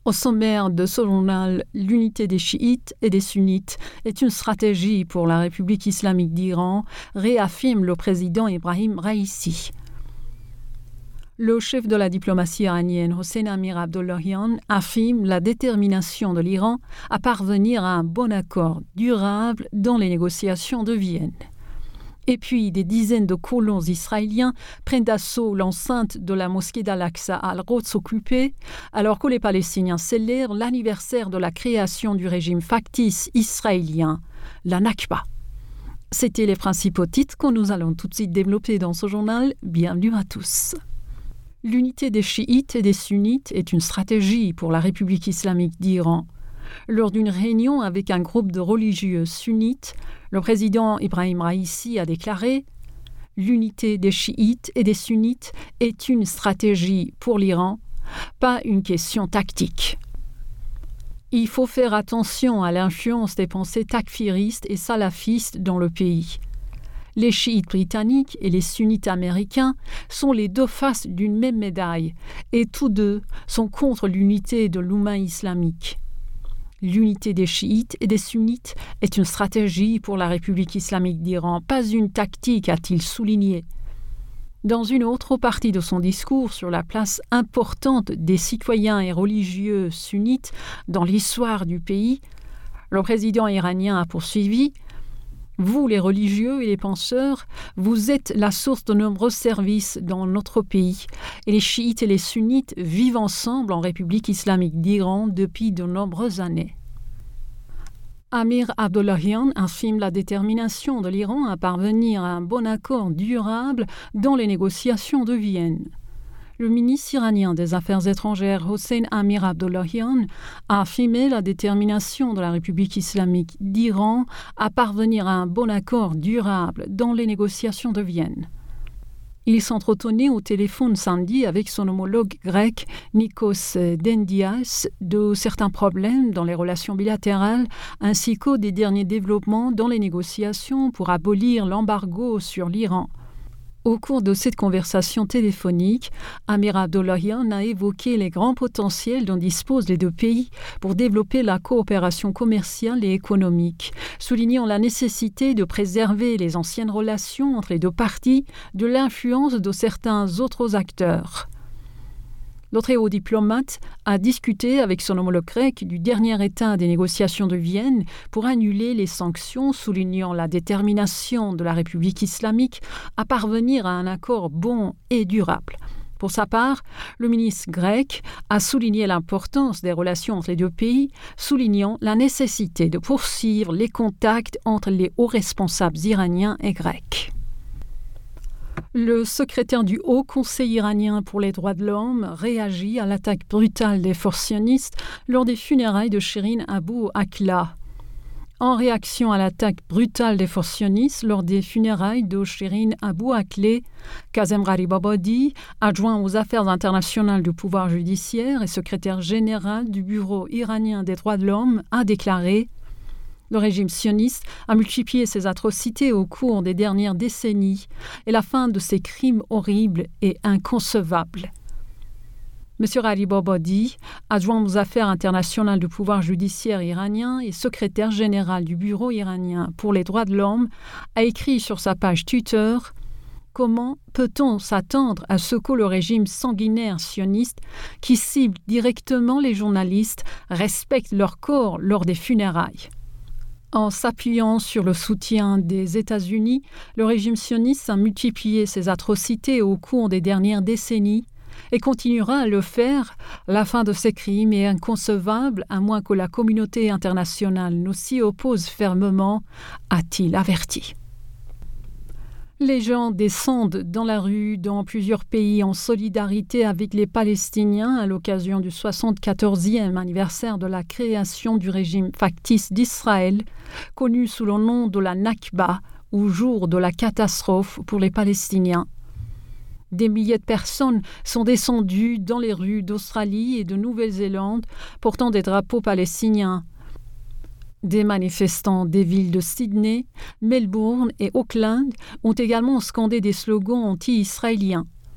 Au sommaire de ce journal, l'unité des chiites et des sunnites est une stratégie pour la République islamique d'Iran, réaffirme le président Ebrahim Raïssi. Le chef de la diplomatie iranienne, Hossein Amir Abdollahian, affirme la détermination de l'Iran à parvenir à un bon accord durable dans les négociations de Vienne. Et puis, des dizaines de colons israéliens prennent d'assaut l'enceinte de la mosquée d'Al-Aqsa à Al-Quds occupée, alors que les Palestiniens célèbrent l'anniversaire de la création du régime factice israélien, la Nakba. C'était les principaux titres que nous allons tout de suite développer dans ce journal. Bienvenue à tous. L'unité des chiites et des sunnites est une stratégie pour la République islamique d'Iran. Lors d'une réunion avec un groupe de religieux sunnites, le président Ebrahim Raïssi a déclaré « L'unité des chiites et des sunnites est une stratégie pour l'Iran, pas une question tactique. Il faut faire attention à l'influence des pensées takfiristes et salafistes dans le pays. Les chiites britanniques et les sunnites américains sont les deux faces d'une même médaille et tous deux sont contre l'unité de l'oumma islamique. L'unité des chiites et des sunnites est une stratégie pour la République islamique d'Iran, pas une tactique, a-t-il souligné. Dans une autre partie de son discours sur la place importante des citoyens et religieux sunnites dans l'histoire du pays, le président iranien a poursuivi « Vous, les religieux et les penseurs, vous êtes la source de nombreux services dans notre pays et les chiites et les sunnites vivent ensemble en République islamique d'Iran depuis de nombreuses années. » Amir Abdollahian affirme la détermination de l'Iran à parvenir à un bon accord durable dans les négociations de Vienne. Le ministre iranien des Affaires étrangères Hossein Amir Abdollahian a affirmé la détermination de la République islamique d'Iran à parvenir à un bon accord durable dans les négociations de Vienne. Il s'entretenait au téléphone samedi avec son homologue grec Nikos Dendias de certains problèmes dans les relations bilatérales ainsi qu'aux des derniers développements dans les négociations pour abolir l'embargo sur l'Iran. Au cours de cette conversation téléphonique, Amir Abdollahian a évoqué les grands potentiels dont disposent les deux pays pour développer la coopération commerciale et économique, soulignant la nécessité de préserver les anciennes relations entre les deux parties de l'influence de certains autres acteurs. Le très haut diplomate a discuté avec son homologue grec du dernier état des négociations de Vienne pour annuler les sanctions, soulignant la détermination de la République islamique à parvenir à un accord bon et durable. Pour sa part, le ministre grec a souligné l'importance des relations entre les deux pays, soulignant la nécessité de poursuivre les contacts entre les hauts responsables iraniens et grecs. Le secrétaire du Haut Conseil iranien pour les droits de l'homme réagit à l'attaque brutale des forces sionistes lors des funérailles de Shirin Abu Akleh. En réaction à l'attaque brutale des forces sionistes lors des funérailles de Shirin Abu Akleh, Kazem Gharibabadi, adjoint aux affaires internationales du pouvoir judiciaire et secrétaire général du Bureau iranien des droits de l'homme, a déclaré « Le régime sioniste a multiplié ses atrocités au cours des dernières décennies et la fin de ces crimes horribles est inconcevable. » M. Gharibabadi, adjoint aux affaires internationales du pouvoir judiciaire iranien et secrétaire général du Bureau iranien pour les droits de l'homme, a écrit sur sa page Twitter « Comment peut-on s'attendre à ce que le régime sanguinaire sioniste, qui cible directement les journalistes, respecte leur corps lors des funérailles ?» En s'appuyant sur le soutien des États-Unis, le régime sioniste a multiplié ses atrocités au cours des dernières décennies et continuera à le faire. La fin de ces crimes est inconcevable à moins que la communauté internationale ne s'y oppose fermement, a-t-il averti. Les gens descendent dans la rue dans plusieurs pays en solidarité avec les Palestiniens à l'occasion du 74e anniversaire de la création du régime factice d'Israël, connu sous le nom de la Nakba, ou jour de la catastrophe pour les Palestiniens. Des milliers de personnes sont descendues dans les rues d'Australie et de Nouvelle-Zélande portant des drapeaux palestiniens. Des manifestants des villes de Sydney, Melbourne et Auckland ont également scandé des slogans anti-israéliens.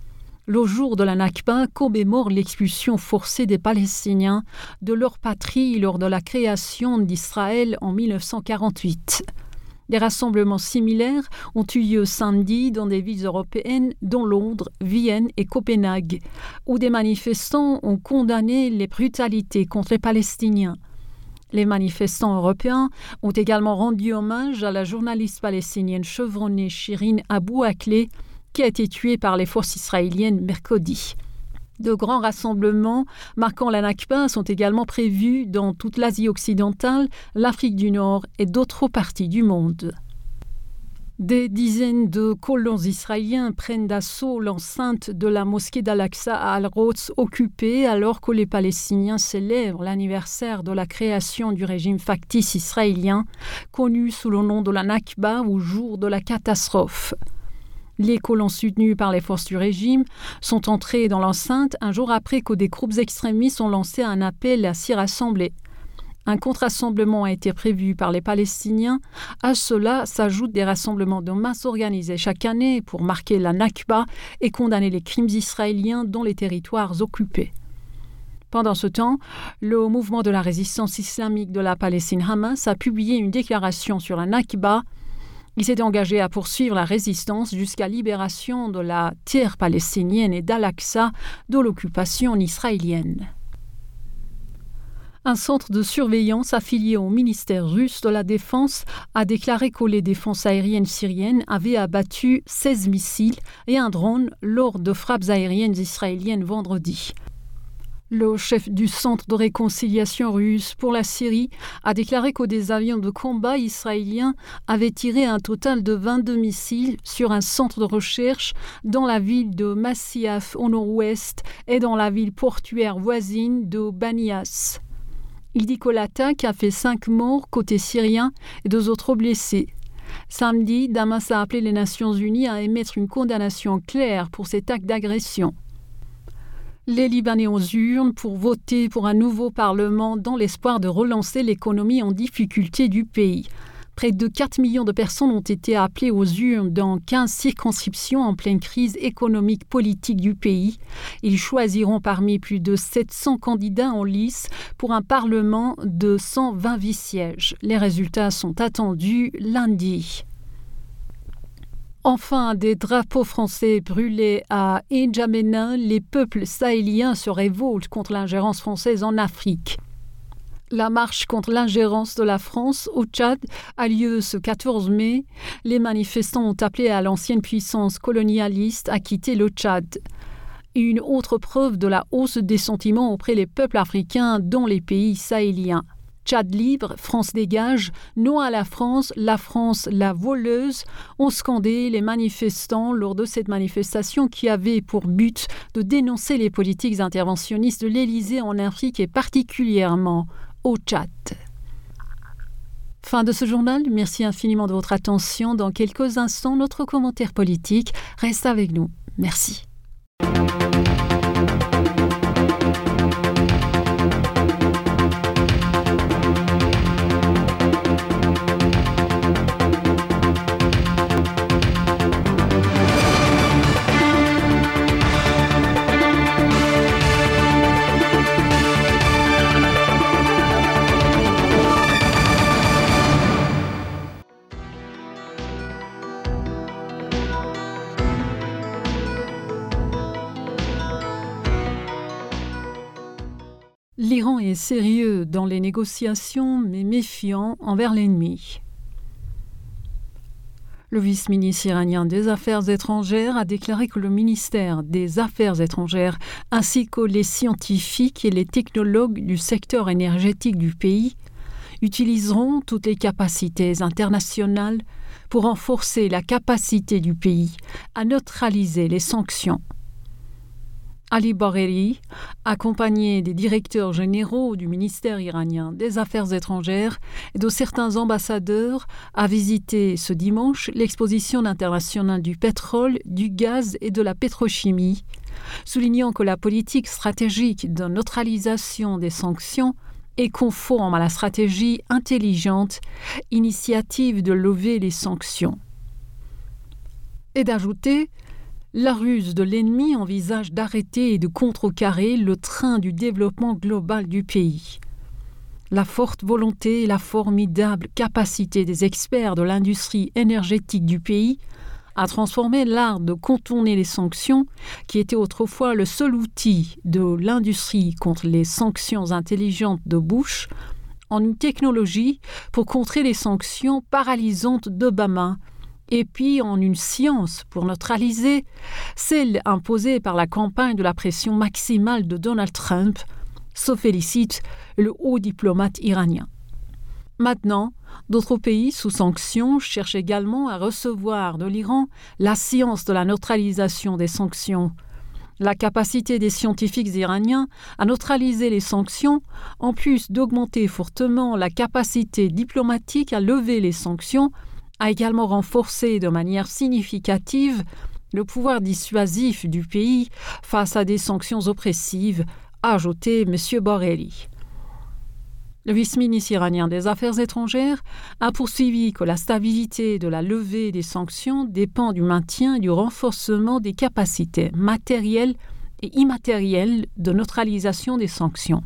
le jour de la Nakba commémore l'expulsion forcée des Palestiniens de leur patrie lors de la création d'Israël en 1948. Des rassemblements similaires ont eu lieu samedi dans des villes européennes, dont Londres, Vienne et Copenhague, où des manifestants ont condamné les brutalités contre les Palestiniens. Les manifestants européens ont également rendu hommage à la journaliste palestinienne chevronnée Shirin Abu Akleh, qui a été tuée par les forces israéliennes mercredi. De grands rassemblements marquant la Nakba sont également prévus dans toute l'Asie occidentale, l'Afrique du Nord et d'autres parties du monde. Des dizaines de colons israéliens prennent d'assaut l'enceinte de la mosquée d'Al-Aqsa à Al-Quds occupée alors que les Palestiniens célèbrent l'anniversaire de la création du régime factice israélien, connu sous le nom de la Nakba ou jour de la catastrophe. Les colons soutenus par les forces du régime sont entrés dans l'enceinte un jour après que des groupes extrémistes ont lancé un appel à s'y rassembler. Un contre-rassemblement a été prévu par les Palestiniens. À cela s'ajoutent des rassemblements de masse organisés chaque année pour marquer la Nakba et condamner les crimes israéliens dans les territoires occupés. Pendant ce temps, le mouvement de la résistance islamique de la Palestine Hamas a publié une déclaration sur la Nakba. Il s'est engagé à poursuivre la résistance jusqu'à libération de la terre palestinienne et d'Al-Aqsa de l'occupation israélienne. Un centre de surveillance affilié au ministère russe de la Défense a déclaré que les défenses aériennes syriennes avaient abattu 16 missiles et un drone lors de frappes aériennes israéliennes vendredi. Le chef du centre de réconciliation russe pour la Syrie a déclaré que des avions de combat israéliens avaient tiré un total de 22 missiles sur un centre de recherche dans la ville de Masyaf au nord-ouest et dans la ville portuaire voisine de Banias. Il dit que l'attaque a fait 5 morts côté syrien et 2 autres blessés. Samedi, Damas a appelé les Nations Unies à émettre une condamnation claire pour cet acte d'agression. Les Libanais aux urnes pour voter pour un nouveau parlement dans l'espoir de relancer l'économie en difficulté du pays. Près de 4 millions de personnes ont été appelées aux urnes dans 15 circonscriptions en pleine crise économique politique du pays. Ils choisiront parmi plus de 700 candidats en lice pour un parlement de 120 vice-sièges. Les résultats sont attendus lundi. Enfin, des drapeaux français brûlés à N'Djamena, les peuples sahéliens se révoltent contre l'ingérence française en Afrique. La marche contre l'ingérence de la France au Tchad a lieu ce 14 mai. Les manifestants ont appelé à l'ancienne puissance colonialiste à quitter le Tchad. Une autre preuve de la hausse des sentiments auprès des peuples africains dans les pays sahéliens. Tchad libre, France dégage, non à la France, la voleuse, ont scandé les manifestants lors de cette manifestation qui avait pour but de dénoncer les politiques interventionnistes de l'Élysée en Afrique et particulièrement au Tchad. Fin de ce journal, merci infiniment de votre attention. Dans quelques instants, notre commentaire politique reste avec nous. Merci. L'Iran est sérieux dans les négociations, mais méfiant envers l'ennemi. Le vice-ministre iranien des Affaires étrangères a déclaré que le ministère des Affaires étrangères ainsi que les scientifiques et les technologues du secteur énergétique du pays utiliseront toutes les capacités internationales pour renforcer la capacité du pays à neutraliser les sanctions. Ali Bagheri, accompagné des directeurs généraux du ministère iranien des Affaires étrangères et de certains ambassadeurs, a visité ce dimanche l'exposition internationale du pétrole, du gaz et de la pétrochimie, soulignant que la politique stratégique de neutralisation des sanctions est conforme à la stratégie intelligente, initiative de lever les sanctions. Et d'ajouter: La ruse de l'ennemi envisage d'arrêter et de contrecarrer le train du développement global du pays. La forte volonté et la formidable capacité des experts de l'industrie énergétique du pays à transformer l'art de contourner les sanctions, qui était autrefois le seul outil de l'industrie contre les sanctions intelligentes de Bush, en une technologie pour contrer les sanctions paralysantes d'Obama, et puis en une science pour neutraliser celle imposée par la campagne de la pression maximale de Donald Trump, se félicite le haut diplomate iranien. Maintenant, d'autres pays sous sanctions cherchent également à recevoir de l'Iran la science de la neutralisation des sanctions. La capacité des scientifiques iraniens à neutraliser les sanctions, en plus d'augmenter fortement la capacité diplomatique à lever les sanctions, a également renforcé de manière significative le pouvoir dissuasif du pays face à des sanctions oppressives, a ajouté M. Borrelli. Le vice-ministre iranien des Affaires étrangères a poursuivi que la stabilité de la levée des sanctions dépend du maintien et du renforcement des capacités matérielles et immatérielles de neutralisation des sanctions.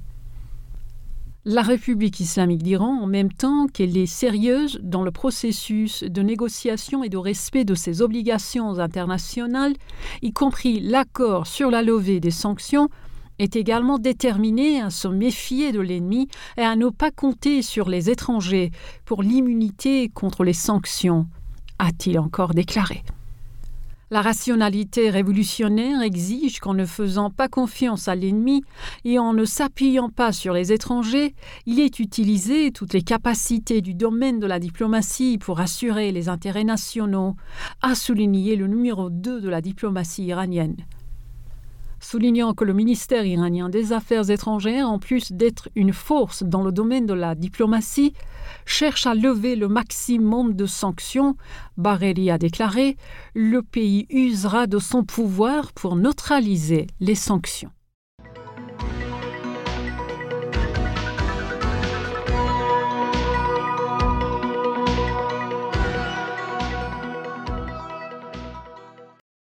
La République islamique d'Iran, en même temps qu'elle est sérieuse dans le processus de négociation et de respect de ses obligations internationales, y compris l'accord sur la levée des sanctions, est également déterminée à se méfier de l'ennemi et à ne pas compter sur les étrangers pour l'immunité contre les sanctions, a-t-il encore déclaré. La rationalité révolutionnaire exige qu'en ne faisant pas confiance à l'ennemi et en ne s'appuyant pas sur les étrangers, il ait utilisé toutes les capacités du domaine de la diplomatie pour assurer les intérêts nationaux, a souligné le numéro 2 de la diplomatie iranienne. Soulignant que le ministère iranien des Affaires étrangères, en plus d'être une force dans le domaine de la diplomatie, cherche à lever le maximum de sanctions, Borrelli a déclaré « Le pays usera de son pouvoir pour neutraliser les sanctions ».